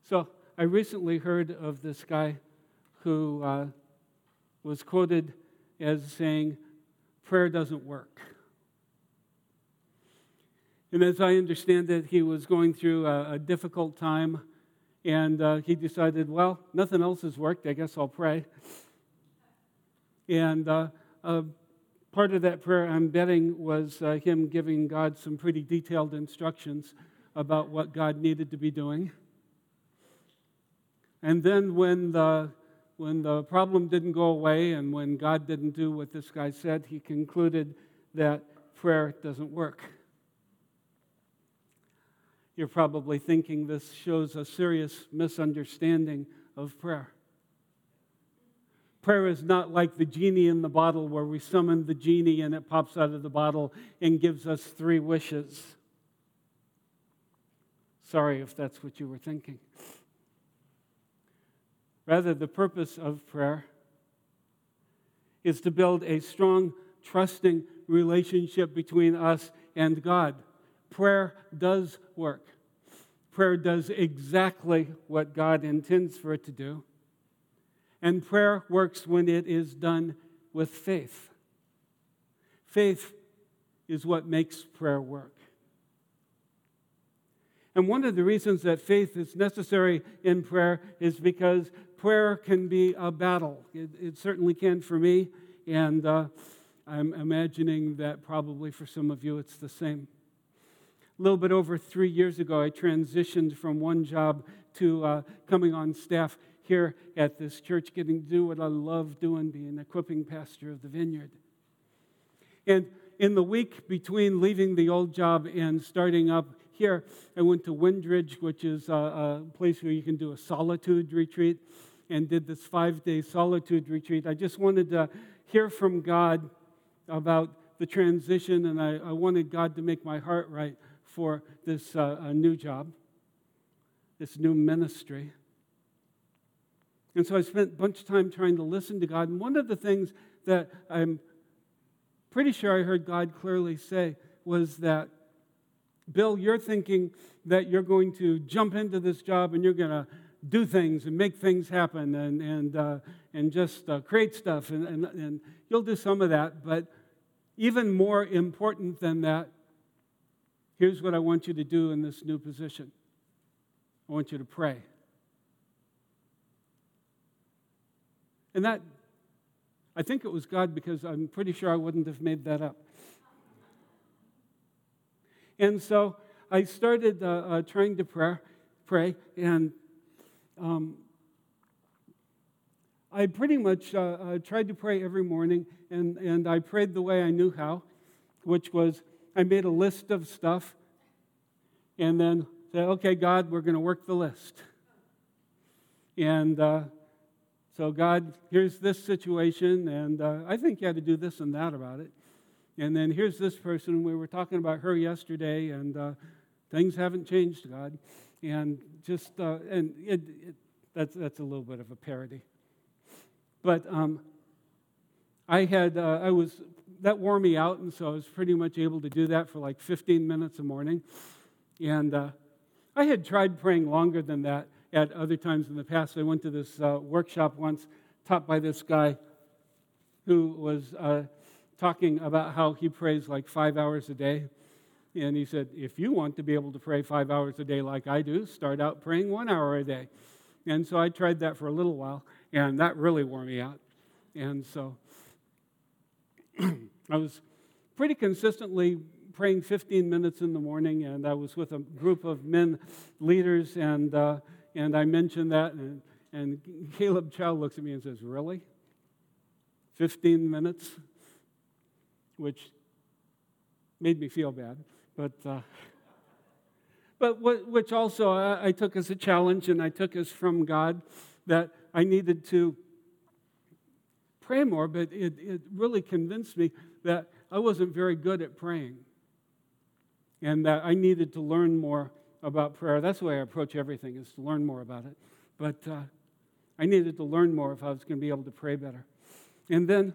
So I recently heard of this guy who was quoted as saying, prayer doesn't work. And as I understand it, he was going through a difficult time, and he decided, well, nothing else has worked, I guess I'll pray. And part of that prayer, I'm betting, was him giving God some pretty detailed instructions about what God needed to be doing. And then when the problem didn't go away and when God didn't do what this guy said, he concluded that prayer doesn't work. You're probably thinking this shows a serious misunderstanding of prayer. Prayer is not like the genie in the bottle where we summon the genie and it pops out of the bottle and gives us 3 wishes. Sorry if that's what you were thinking. Rather, the purpose of prayer is to build a strong, trusting relationship between us and God. Prayer does work. Prayer does exactly what God intends for it to do. And prayer works when it is done with faith. Faith is what makes prayer work. And one of the reasons that faith is necessary in prayer is because prayer can be a battle. It certainly can for me, and I'm imagining that probably for some of you it's the same. A little bit over 3 years ago, I transitioned from one job to coming on staff here at this church, getting to do what I love doing, being equipping pastor of the vineyard. And in the week between leaving the old job and starting up here, I went to Windridge, which is a place where you can do a solitude retreat, and did this 5-day solitude retreat. I just wanted to hear from God about the transition, and I wanted God to make my heart right for this new job, this new ministry. And so I spent a bunch of time trying to listen to God. And one of the things that I'm pretty sure I heard God clearly say was that, Bill, you're thinking that you're going to jump into this job and you're going to do things and make things happen and just create stuff. And you'll do some of that. But even more important than that, here's what I want you to do in this new position. I want you to pray. And that, I think it was God, because I'm pretty sure I wouldn't have made that up. And so I started trying to pray, and I pretty much tried to pray every morning, and I prayed the way I knew how, which was I made a list of stuff, and then said, okay, God, we're going to work the list. And so, God, here's this situation, and I think you had to do this and that about it. And then here's this person. We were talking about her yesterday, and things haven't changed, God. And just, that's a little bit of a parody. But that wore me out, and so I was pretty much able to do that for like 15 minutes a morning. And I had tried praying longer than that at other times in the past. I went to this workshop once taught by this guy who was talking about how he prays like 5 hours a day. And he said, if you want to be able to pray 5 hours a day like I do, start out praying 1 hour a day. And so I tried that for a little while, and that really wore me out. And so I was pretty consistently praying 15 minutes in the morning, and I was with a group of men leaders, and I mentioned that, and Caleb Chow looks at me and says, really? 15 minutes? Which made me feel bad, but which also I took as a challenge, and I took as from God that I needed to pray more, but it really convinced me that I wasn't very good at praying, and that I needed to learn more about prayer. That's the way I approach everything, is to learn more about it. But I needed to learn more if I was going to be able to pray better. And then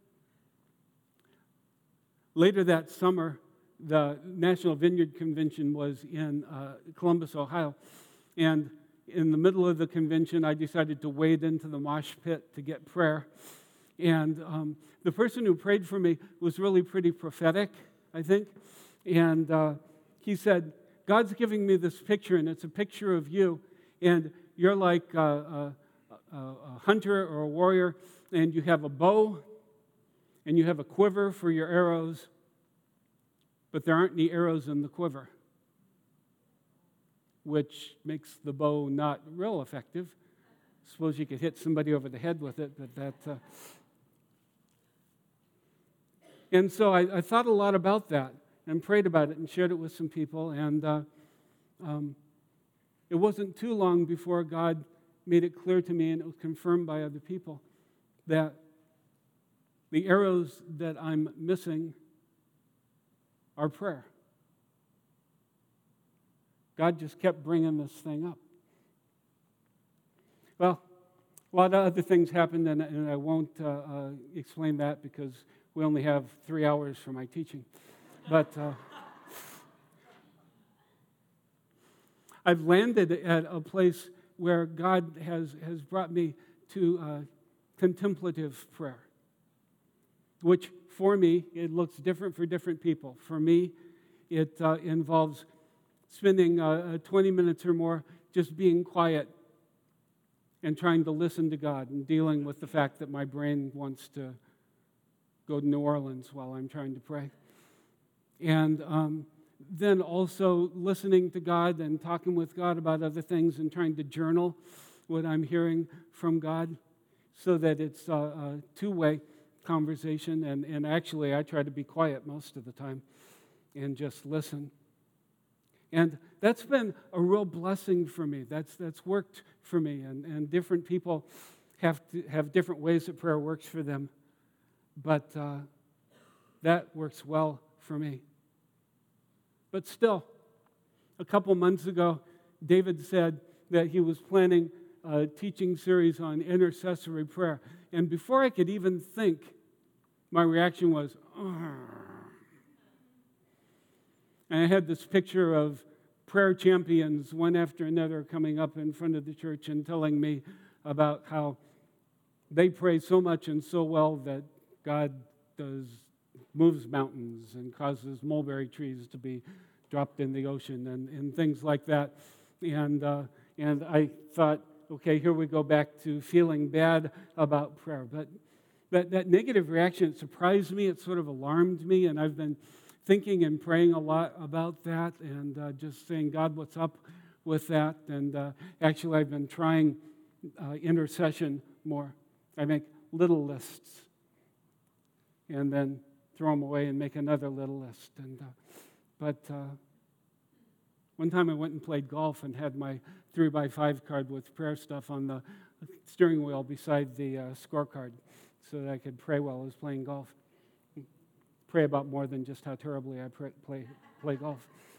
later that summer, the National Vineyard Convention was in Columbus, Ohio. And in the middle of the convention, I decided to wade into the mosh pit to get prayer. And the person who prayed for me was really pretty prophetic, I think. And he said, God's giving me this picture, and it's a picture of you. And you're like a hunter or a warrior, and you have a bow, and you have a quiver for your arrows, but there aren't any arrows in the quiver, which makes the bow not real effective. Suppose you could hit somebody over the head with it, but that... And so I thought a lot about that and prayed about it and shared it with some people. And it wasn't too long before God made it clear to me, and it was confirmed by other people, that the arrows that I'm missing are prayer. God just kept bringing this thing up. Well, a lot of other things happened, and I won't explain that because we only have 3 hours for my teaching. But I've landed at a place where God has brought me to contemplative prayer, which for me, it looks different for different people. For me, it involves spending 20 minutes or more just being quiet and trying to listen to God and dealing with the fact that my brain wants to go to New Orleans while I'm trying to pray. And then also listening to God and talking with God about other things and trying to journal what I'm hearing from God so that it's a two-way conversation. And actually, I try to be quiet most of the time and just listen. And that's been a real blessing for me. That's worked for me. And different people have different ways that prayer works for them. But that works well for me. But still, a couple months ago, David said that he was planning a teaching series on intercessory prayer. And before I could even think, my reaction was, "Argh." And I had this picture of prayer champions, one after another, coming up in front of the church and telling me about how they pray so much and so well that God moves mountains and causes mulberry trees to be dropped in the ocean and things like that. And I thought, okay, here we go back to feeling bad about prayer. But that negative reaction surprised me. It sort of alarmed me, and I've been thinking and praying a lot about that and just saying, God, what's up with that? And actually, I've been trying intercession more. I make little lists and then throw them away and make another little list. But one time I went and played golf and had my 3x5 card with prayer stuff on the steering wheel beside the scorecard so that I could pray while I was playing golf. Pray about more than just how terribly I play golf.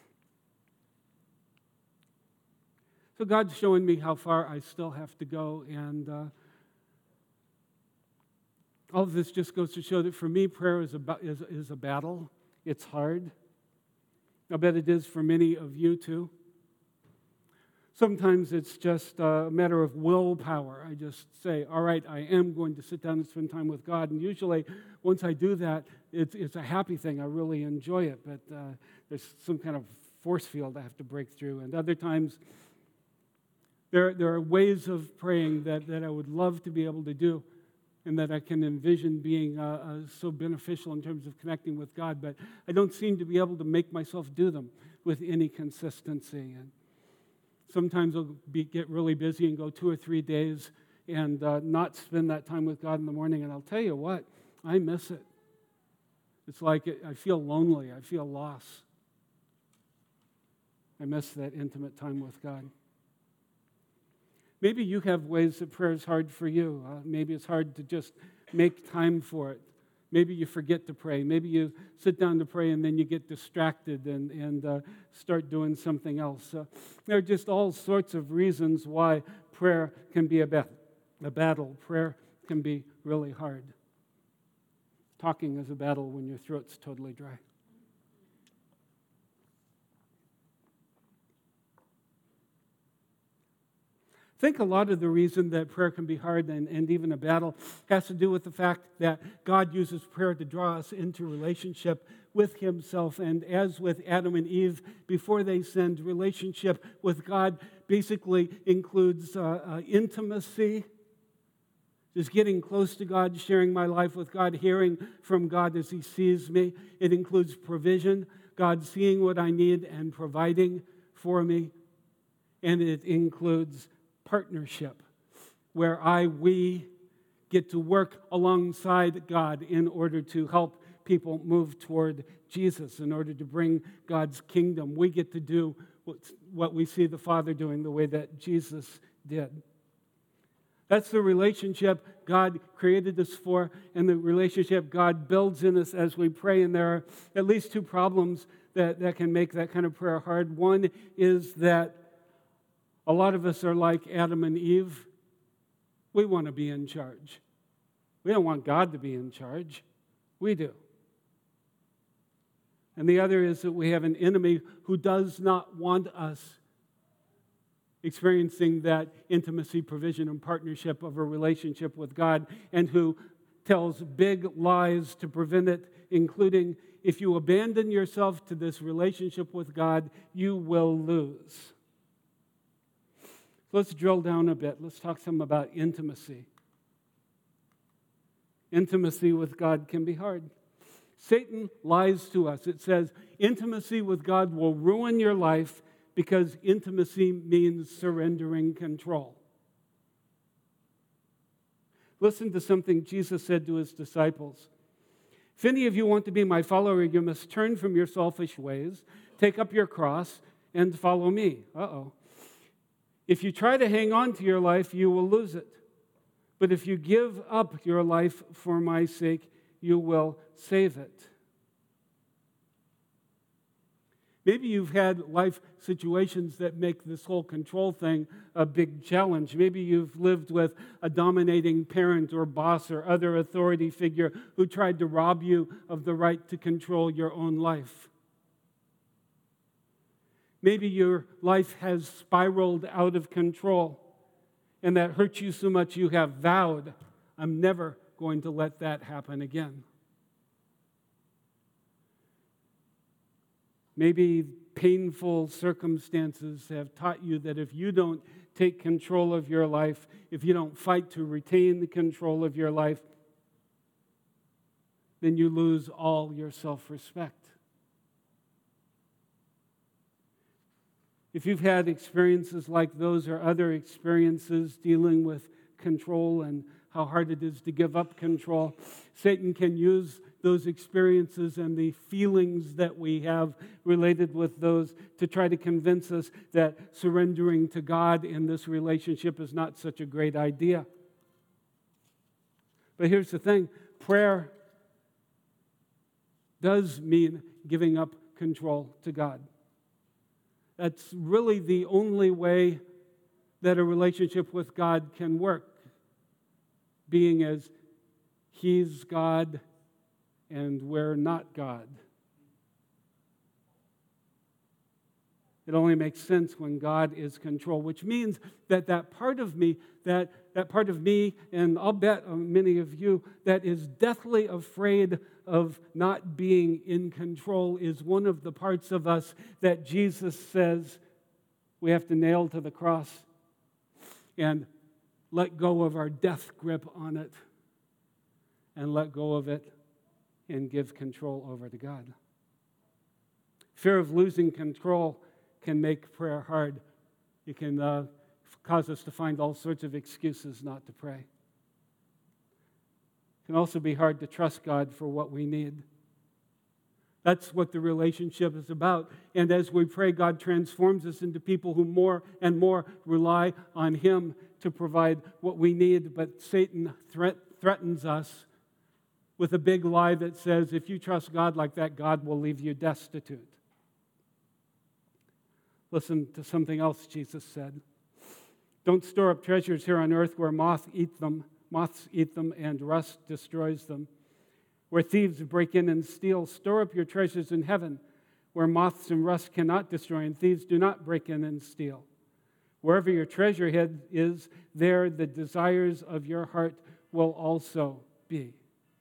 So God's showing me how far I still have to go, and all of this just goes to show that for me, prayer is a battle. It's hard. I bet it is for many of you too. Sometimes it's just a matter of willpower. I just say, all right, I am going to sit down and spend time with God. And usually, once I do that, it's a happy thing. I really enjoy it. But there's some kind of force field I have to break through. And other times, there are ways of praying that I would love to be able to do and that I can envision being so beneficial in terms of connecting with God. But I don't seem to be able to make myself do them with any consistency. And sometimes I'll get really busy and go 2 or 3 days and not spend that time with God in the morning. And I'll tell you what, I miss it. It's like I feel lonely. I feel lost. I miss that intimate time with God. Maybe you have ways that prayer is hard for you. Maybe it's hard to just make time for it. Maybe you forget to pray. Maybe you sit down to pray and then you get distracted and start doing something else. There are just all sorts of reasons why prayer can be a battle. Prayer can be really hard. Talking is a battle when your throat's totally dry. think a lot of the reason that prayer can be hard and even a battle has to do with the fact that God uses prayer to draw us into relationship with himself. And as with Adam and Eve, before they sinned, relationship with God basically includes intimacy, just getting close to God, sharing my life with God, hearing from God as he sees me. It includes provision, God seeing what I need and providing for me. And it includes partnership, where we get to work alongside God in order to help people move toward Jesus, in order to bring God's kingdom. We get to do what we see the Father doing the way that Jesus did. That's the relationship God created us for, and the relationship God builds in us as we pray. And there are at least two problems that can make that kind of prayer hard. One is that a lot of us are like Adam and Eve. We want to be in charge. We don't want God to be in charge. We do. And the other is that we have an enemy who does not want us experiencing that intimacy, provision, and partnership of a relationship with God, and who tells big lies to prevent it, including, if you abandon yourself to this relationship with God, you will lose. Let's drill down a bit. Let's talk some about intimacy. Intimacy with God can be hard. Satan lies to us. It says intimacy with God will ruin your life because intimacy means surrendering control. Listen to something Jesus said to his disciples. If any of you want to be my follower, you must turn from your selfish ways, take up your cross, and follow me. If you try to hang on to your life, you will lose it. But if you give up your life for my sake, you will save it. Maybe you've had life situations that make this whole control thing a big challenge. Maybe you've lived with a dominating parent or boss or other authority figure who tried to rob you of the right to control your own life. Maybe your life has spiraled out of control, and that hurt you so much you have vowed, I'm never going to let that happen again. Maybe painful circumstances have taught you that if you don't take control of your life, if you don't fight to retain the control of your life, then you lose all your self-respect. If you've had experiences like those or other experiences dealing with control and how hard it is to give up control, Satan can use those experiences and the feelings that we have related with those to try to convince us that surrendering to God in this relationship is not such a great idea. But here's the thing, prayer does mean giving up control to God. That's really the only way that a relationship with God can work, being as He's God and we're not God. It only makes sense when God is control, which means that part of me, that part of me, and I'll bet many of you, that is deathly afraid of not being in control is one of the parts of us that Jesus says we have to nail to the cross and let go of our death grip on it and let go of it and give control over to God. Fear of losing control can make prayer hard. It can cause us to find all sorts of excuses not to pray. It can also be hard to trust God for what we need. That's what the relationship is about. And as we pray, God transforms us into people who more and more rely on Him to provide what we need. But Satan threatens us with a big lie that says, if you trust God like that, God will leave you destitute. Listen to something else Jesus said. Don't store up treasures here on earth where moths eat them, and rust destroys them. Where thieves break in and steal, store up your treasures in heaven, where moths and rust cannot destroy, and thieves do not break in and steal. Wherever your treasure head is, there the desires of your heart will also be.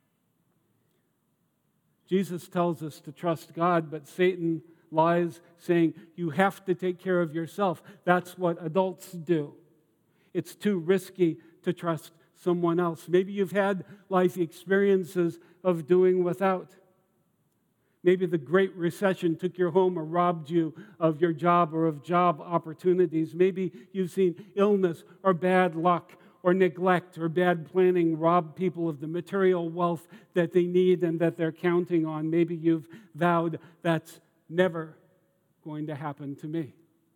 Jesus tells us to trust God, but Satan lies saying you have to take care of yourself. That's what adults do. It's too risky to trust someone else. Maybe you've had life experiences of doing without. Maybe the Great Recession took your home or robbed you of your job or of job opportunities. Maybe you've seen illness or bad luck or neglect or bad planning rob people of the material wealth that they need and that they're counting on. Maybe you've vowed that's never going to happen to me.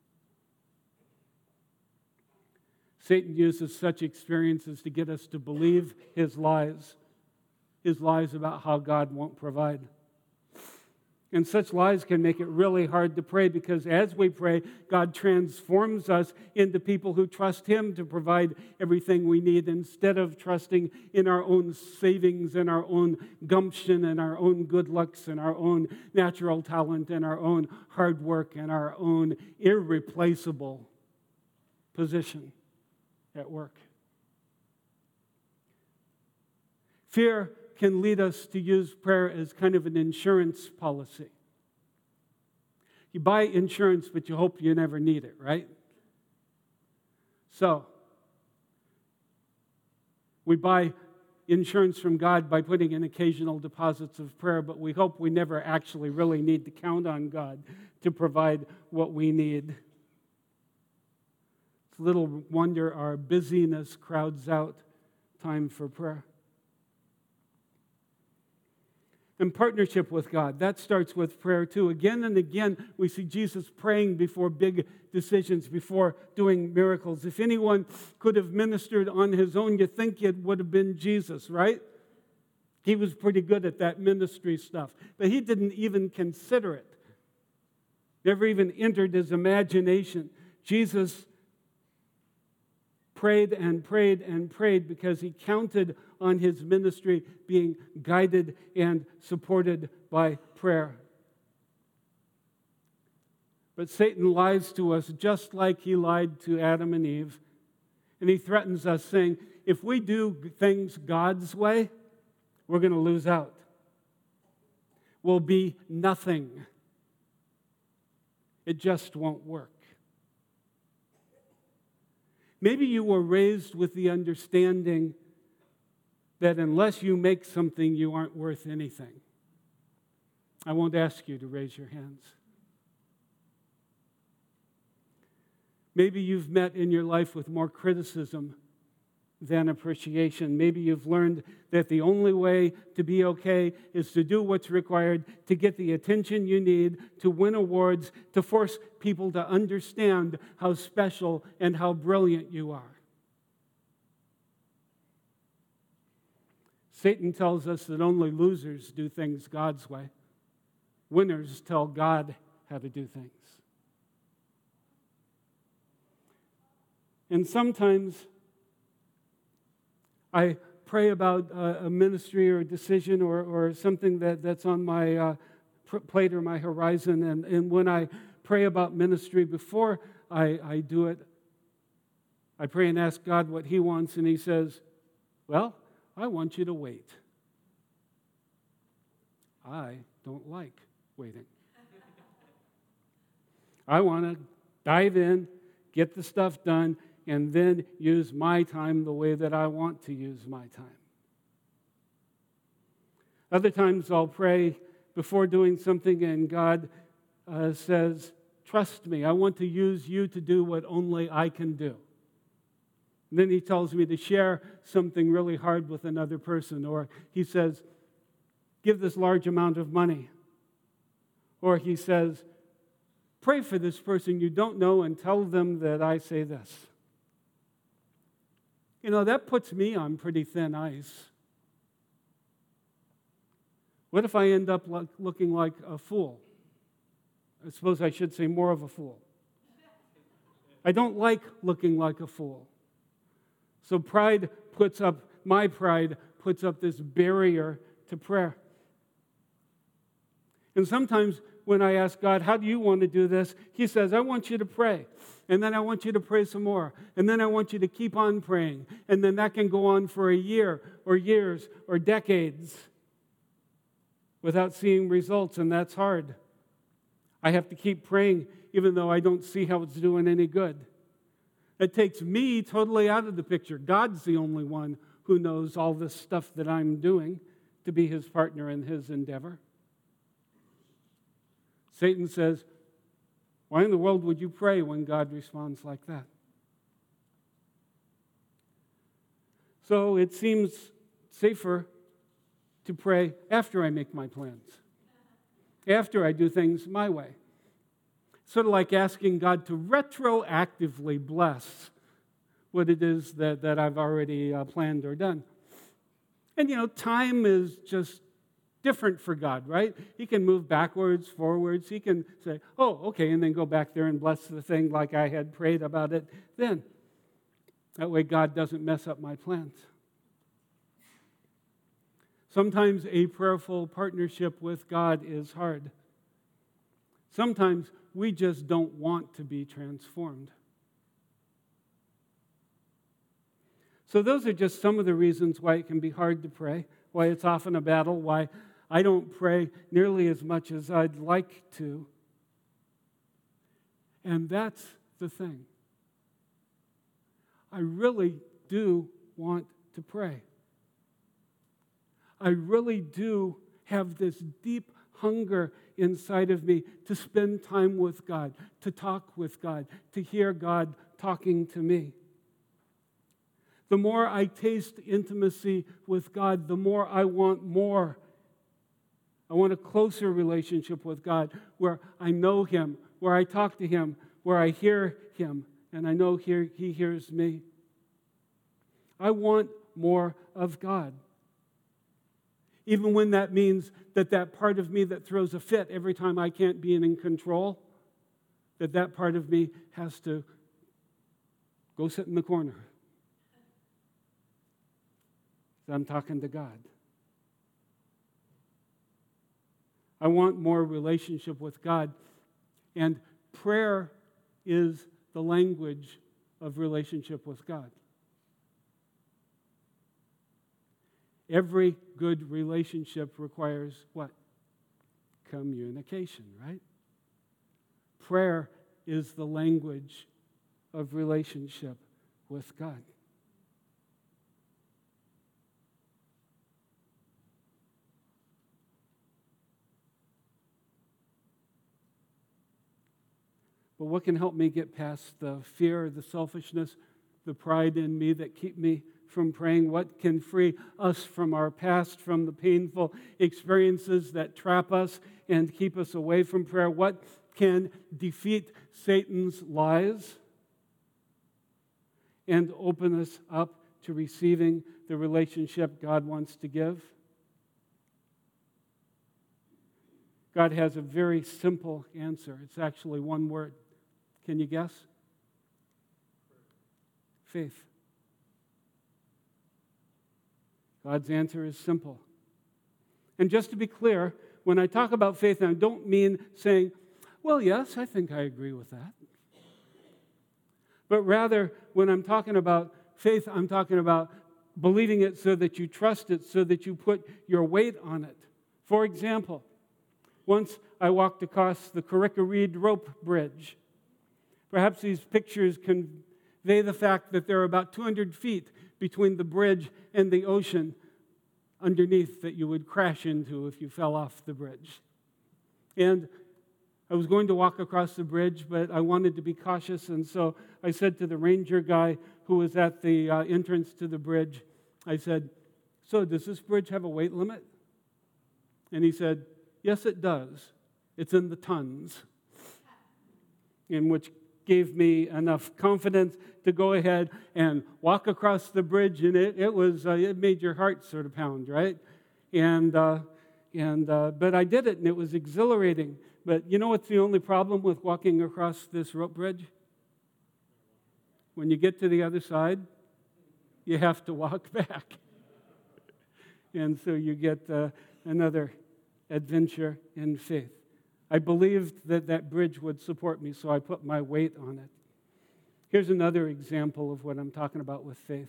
Satan uses such experiences to get us to believe his lies about how God won't provide. And such lies can make it really hard to pray because as we pray, God transforms us into people who trust him to provide everything we need instead of trusting in our own savings and our own gumption and our own good looks and our own natural talent and our own hard work and our own irreplaceable position at work. Fear can lead us to use prayer as kind of an insurance policy. You buy insurance, but you hope you never need it, right? So, we buy insurance from God by putting in occasional deposits of prayer, but we hope we never actually really need to count on God to provide what we need. It's little wonder our busyness crowds out time for prayer. And partnership with God, that starts with prayer too. Again and again, we see Jesus praying before big decisions, before doing miracles. If anyone could have ministered on his own, you think it would have been Jesus, right? He was pretty good at that ministry stuff. But he didn't even consider it. Never even entered his imagination. Jesus prayed and prayed and prayed because he counted on his ministry being guided and supported by prayer. But Satan lies to us just like he lied to Adam and Eve. And he threatens us saying, if we do things God's way, we're going to lose out. We'll be nothing. It just won't work. Maybe you were raised with the understanding that unless you make something, you aren't worth anything. I won't ask you to raise your hands. Maybe you've met in your life with more criticism than appreciation. Maybe you've learned that the only way to be okay is to do what's required to get the attention you need, to win awards, to force people to understand how special and how brilliant you are. Satan tells us that only losers do things God's way. Winners tell God how to do things. And sometimes I pray about a ministry or a decision or something that's on my plate or my horizon. And when I pray about ministry, before I do it, I pray and ask God what he wants. And he says, well, I want you to wait. I don't like waiting. I want to dive in, get the stuff done, and then use my time the way that I want to use my time. Other times I'll pray before doing something and God says, trust me, I want to use you to do what only I can do. And then he tells me to share something really hard with another person, or he says, give this large amount of money. Or he says, pray for this person you don't know and tell them that I say this. You know, that puts me on pretty thin ice. What if I end up looking like a fool? I suppose I should say more of a fool. I don't like looking like a fool. So my pride puts up this barrier to prayer. And sometimes when I ask God, how do you want to do this? He says, I want you to pray. And then I want you to pray some more. And then I want you to keep on praying. And then that can go on for a year or years or decades without seeing results, and that's hard. I have to keep praying even though I don't see how it's doing any good. It takes me totally out of the picture. God's the only one who knows all this stuff that I'm doing to be his partner in his endeavor. Satan says, why in the world would you pray when God responds like that? So it seems safer to pray after I make my plans, after I do things my way. Sort of like asking God to retroactively bless what it is that I've already planned or done. And, time is just different for God, right? He can move backwards, forwards. He can say, oh, okay, and then go back there and bless the thing like I had prayed about it then. That way God doesn't mess up my plans. Sometimes a prayerful partnership with God is hard. Sometimes we just don't want to be transformed. So those are just some of the reasons why it can be hard to pray, why it's often a battle, why I don't pray nearly as much as I'd like to. And that's the thing. I really do want to pray. I really do have this deep hunger inside of me to spend time with God, to talk with God, to hear God talking to me. The more I taste intimacy with God, the more I want more. I want a closer relationship with God where I know him, where I talk to him, where I hear him, and I know he hears me. I want more of God. Even when that means that part of me that throws a fit every time I can't be in control, that part of me has to go sit in the corner. I'm talking to God. I want more relationship with God. And prayer is the language of relationship with God. Every good relationship requires what? Communication, right? Prayer is the language of relationship with God. But what can help me get past the fear, the selfishness, the pride in me that keep me from praying? What can free us from our past, from the painful experiences that trap us and keep us away from prayer? What can defeat Satan's lies and open us up to receiving the relationship God wants to give? God has a very simple answer. It's actually one word. Can you guess? Faith. God's answer is simple. And just to be clear, when I talk about faith, I don't mean saying, well, yes, I think I agree with that. But rather, when I'm talking about faith, I'm talking about believing it so that you trust it, so that you put your weight on it. For example, once I walked across the Carrick-a-Reed rope bridge. Perhaps these pictures convey the fact that there are about 200 feet between the bridge and the ocean underneath that you would crash into if you fell off the bridge. And I was going to walk across the bridge, but I wanted to be cautious, and so I said to the ranger guy who was at the entrance to the bridge, I said, so does this bridge have a weight limit? And he said, yes, it does. It's in the tons. In which gave me enough confidence to go ahead and walk across the bridge, and it made your heart sort of pound, right? But I did it, and it was exhilarating. But you know what's the only problem with walking across this rope bridge? When you get to the other side, you have to walk back. And so you get another adventure in faith. I believed that bridge would support me, so I put my weight on it. Here's another example of what I'm talking about with faith.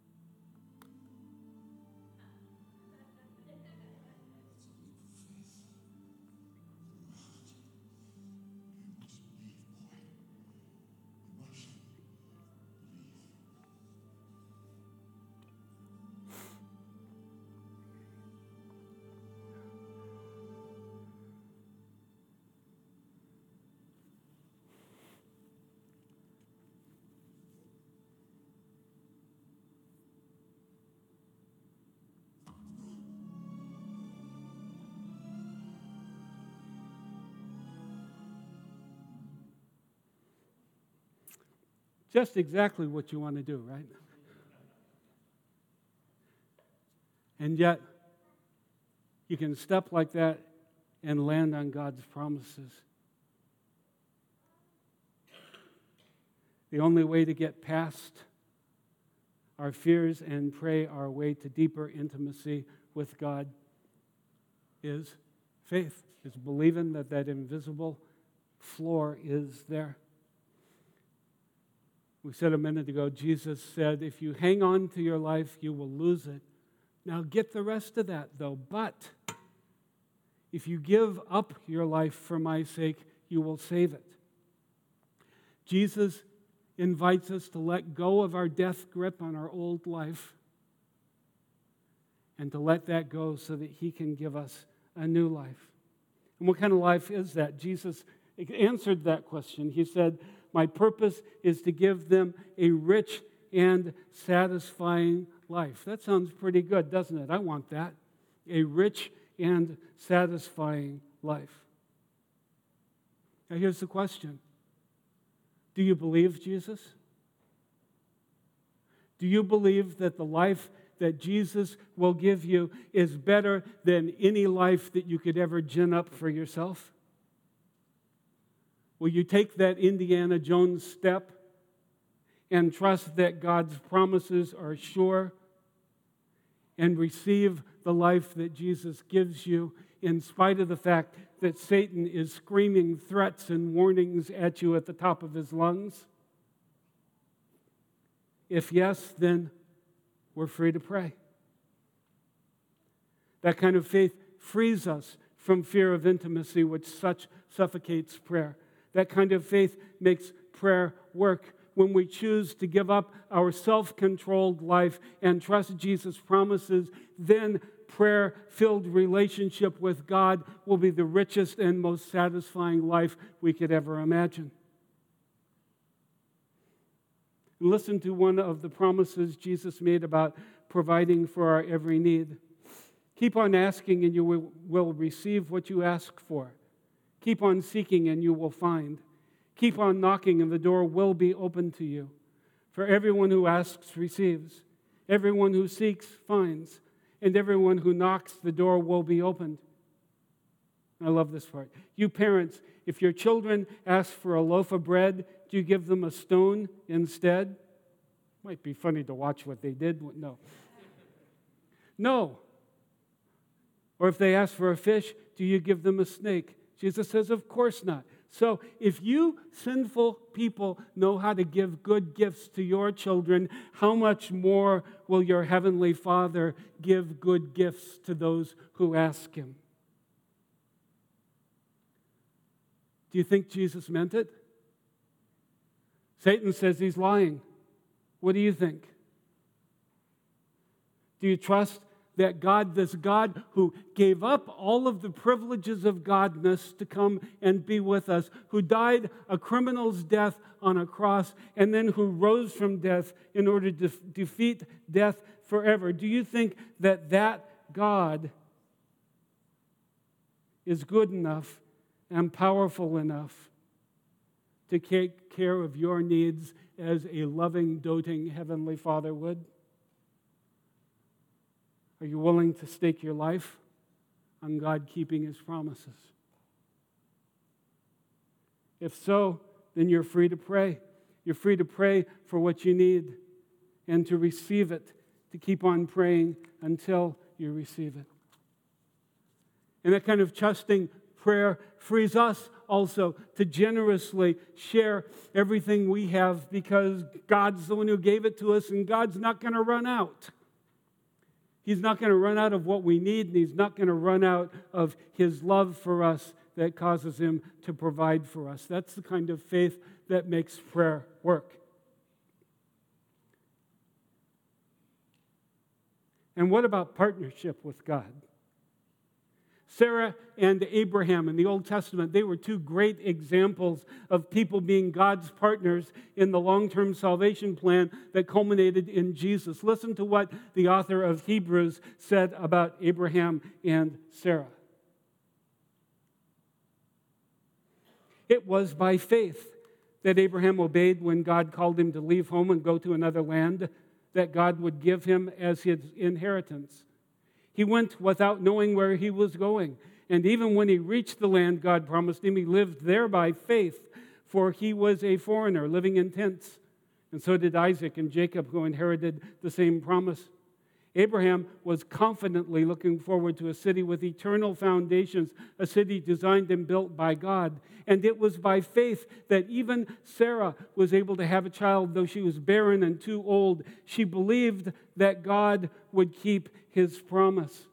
Just exactly what you want to do, right? And yet, you can step like that and land on God's promises. The only way to get past our fears and pray our way to deeper intimacy with God is faith. It's believing that that invisible floor is there. We said a minute ago, Jesus said, if you hang on to your life, you will lose it. Now get the rest of that, though. But if you give up your life for my sake, you will save it. Jesus invites us to let go of our death grip on our old life and to let that go so that he can give us a new life. And what kind of life is that? Jesus answered that question. He said, my purpose is to give them a rich and satisfying life. That sounds pretty good, doesn't it? I want that. A rich and satisfying life. Now here's the question. Do you believe Jesus? Do you believe that the life that Jesus will give you is better than any life that you could ever gin up for yourself? Will you take that Indiana Jones step and trust that God's promises are sure and receive the life that Jesus gives you in spite of the fact that Satan is screaming threats and warnings at you at the top of his lungs? If yes, then we're free to pray. That kind of faith frees us from fear of intimacy, which such suffocates prayer. That kind of faith makes prayer work. When we choose to give up our self-controlled life and trust Jesus' promises, then prayer-filled relationship with God will be the richest and most satisfying life we could ever imagine. Listen to one of the promises Jesus made about providing for our every need. Keep on asking and you will receive what you ask for. Keep on seeking and you will find. Keep on knocking and the door will be open to you. For everyone who asks receives. Everyone who seeks finds. And everyone who knocks, the door will be opened. I love this part. You parents, if your children ask for a loaf of bread, do you give them a stone instead? Might be funny to watch what they did. No. No. Or if they ask for a fish, do you give them a snake? Jesus says, of course not. So if you sinful people know how to give good gifts to your children, how much more will your heavenly Father give good gifts to those who ask him? Do you think Jesus meant it? Satan says he's lying. What do you think? Do you trust that God, this God who gave up all of the privileges of godness to come and be with us, who died a criminal's death on a cross, and then who rose from death in order to defeat death forever, do you think that that God is good enough and powerful enough to take care of your needs as a loving, doting Heavenly Father would? Are you willing to stake your life on God keeping his promises? If so, then you're free to pray. You're free to pray for what you need and to receive it, to keep on praying until you receive it. And that kind of trusting prayer frees us also to generously share everything we have, because God's the one who gave it to us, and God's not going to run out. He's not going to run out of what we need, and He's not going to run out of His love for us that causes Him to provide for us. That's the kind of faith that makes prayer work. And what about partnership with God? Sarah and Abraham in the Old Testament, they were two great examples of people being God's partners in the long-term salvation plan that culminated in Jesus. Listen to what the author of Hebrews said about Abraham and Sarah. It was by faith that Abraham obeyed when God called him to leave home and go to another land that God would give him as his inheritance. He went without knowing where he was going. And even when he reached the land God promised him, he lived there by faith, for he was a foreigner living in tents. And so did Isaac and Jacob, who inherited the same promise. Abraham was confidently looking forward to a city with eternal foundations, a city designed and built by God. And it was by faith that even Sarah was able to have a child, though she was barren and too old. She believed that God would keep His promise.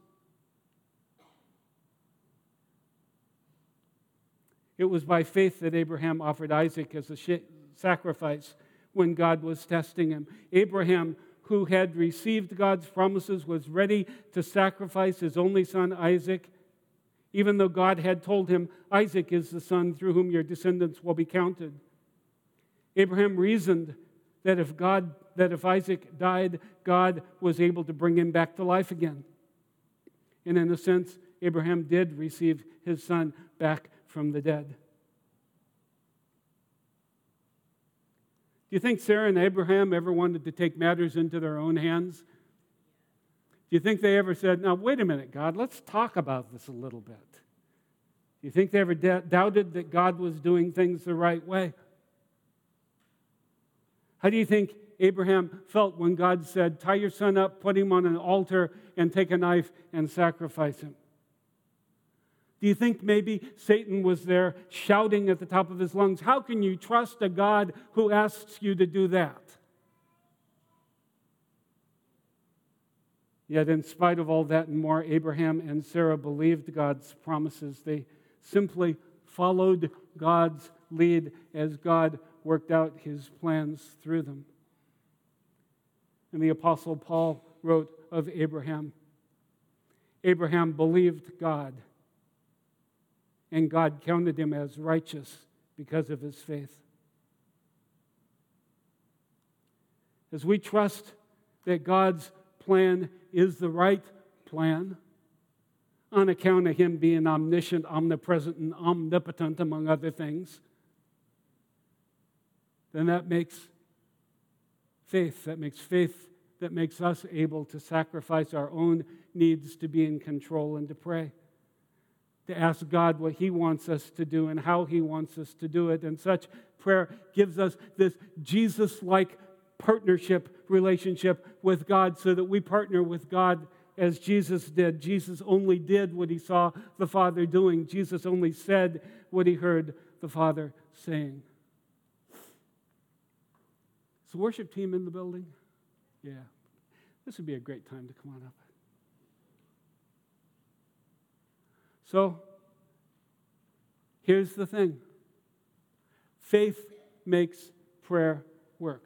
It was by faith that Abraham offered Isaac as a sacrifice when God was testing him. Abraham, who had received God's promises, was ready to sacrifice his only son, Isaac, even though God had told him, Isaac is the son through whom your descendants will be counted. Abraham reasoned that if Isaac died, God was able to bring him back to life again. And in a sense, Abraham did receive his son back from the dead. Do you think Sarah and Abraham ever wanted to take matters into their own hands? Do you think they ever said, now, wait a minute, God, let's talk about this a little bit? Do you think they ever doubted that God was doing things the right way? How do you think Abraham felt when God said, tie your son up, put him on an altar, and take a knife and sacrifice him? Do you think maybe Satan was there shouting at the top of his lungs, how can you trust a God who asks you to do that? Yet in spite of all that and more, Abraham and Sarah believed God's promises. They simply followed God's lead as God worked out His plans through them. And the Apostle Paul wrote of Abraham, Abraham believed God, and God counted him as righteous because of his faith. As we trust that God's plan is the right plan, on account of Him being omniscient, omnipresent, and omnipotent, among other things, then that makes faith that makes us able to sacrifice our own needs to be in control and to pray, to ask God what He wants us to do and how He wants us to do it. And such prayer gives us this Jesus-like partnership relationship with God, so that we partner with God as Jesus did. Jesus only did what He saw the Father doing. Jesus only said what He heard the Father saying. Is the worship team in the building? Yeah. This would be a great time to come on up. So, here's the thing. Faith makes prayer work.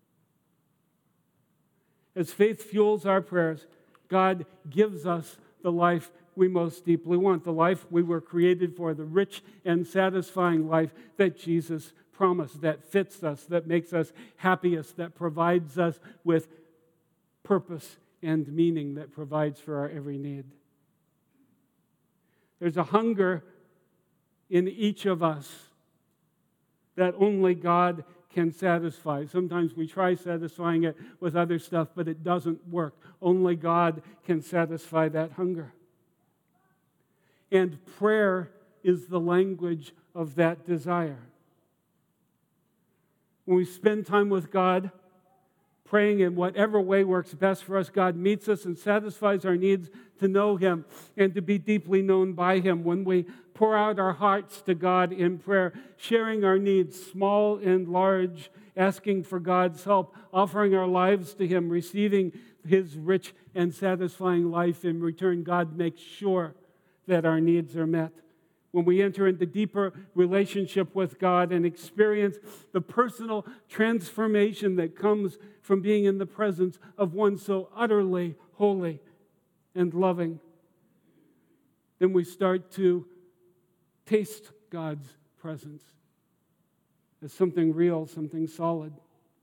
As faith fuels our prayers, God gives us the life we most deeply want, the life we were created for, the rich and satisfying life that Jesus promised, that fits us, that makes us happiest, that provides us with purpose and meaning, that provides for our every need. There's a hunger in each of us that only God can satisfy. Sometimes we try satisfying it with other stuff, but it doesn't work. Only God can satisfy that hunger. And prayer is the language of that desire. When we spend time with God, praying in whatever way works best for us. God meets us and satisfies our needs to know Him and to be deeply known by Him. When we pour out our hearts to God in prayer, sharing our needs, small and large, asking for God's help, offering our lives to Him, receiving His rich and satisfying life in return, God makes sure that our needs are met. When we enter into deeper relationship with God and experience the personal transformation that comes from being in the presence of one so utterly holy and loving, then we start to taste God's presence as something real, something solid.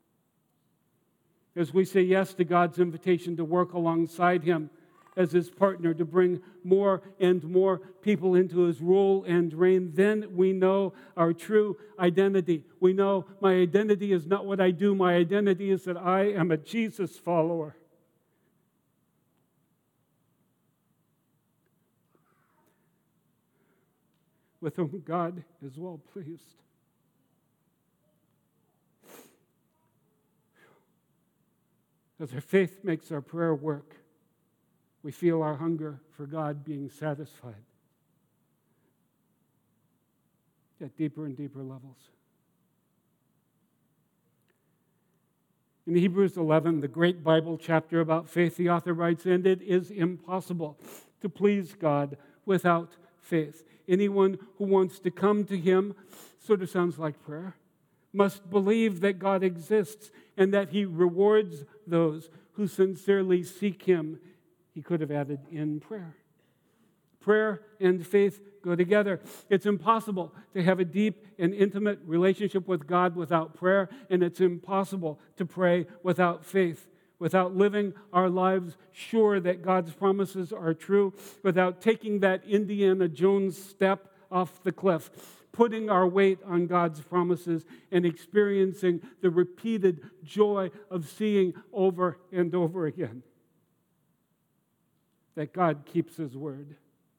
As we say yes to God's invitation to work alongside Him as His partner, to bring more and more people into His rule and reign, then we know our true identity. We know my identity is not what I do. My identity is that I am a Jesus follower. With whom God is well pleased. As our faith makes our prayer work, we feel our hunger for God being satisfied at deeper and deeper levels. In Hebrews 11, the great Bible chapter about faith, the author writes, "And it is impossible to please God without faith. Anyone who wants to come to Him," sort of sounds like prayer, "must believe that God exists and that He rewards those who sincerely seek Him." He could have added in prayer. Prayer and faith go together. It's impossible to have a deep and intimate relationship with God without prayer, and it's impossible to pray without faith, without living our lives sure that God's promises are true, without taking that Indiana Jones step off the cliff, putting our weight on God's promises and experiencing the repeated joy of seeing over and over again that God keeps His word.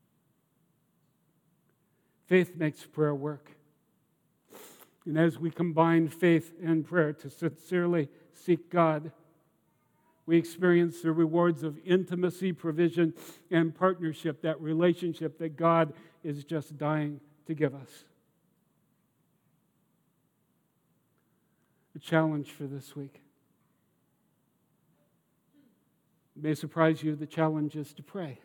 Faith makes prayer work. And as we combine faith and prayer to sincerely seek God, we experience the rewards of intimacy, provision, and partnership, that relationship that God is just dying to give us. A challenge for this week. It may surprise you, the challenge is to pray.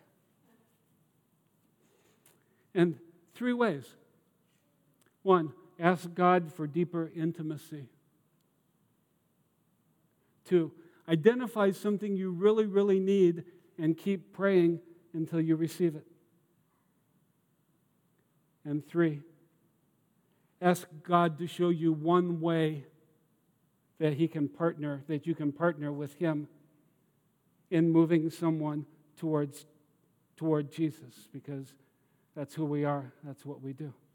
And 3 ways. 1, ask God for deeper intimacy. 2, identify something you really, really need and keep praying until you receive it. And 3, ask God to show you one way that you can partner with Him in moving someone toward Jesus, because that's who we are, that's what we do.